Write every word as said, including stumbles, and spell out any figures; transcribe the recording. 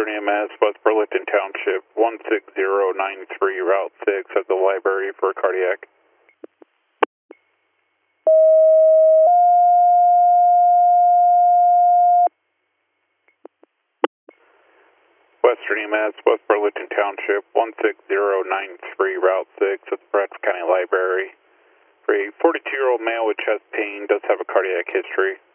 Western E M S, West Burlington Township, one six zero nine three, Route six at the library for cardiac. Western E M S, West Burlington Township, one six zero nine three, Route six at the Bradford County Library. For a forty-two-year-old male with chest pain, does have a cardiac history.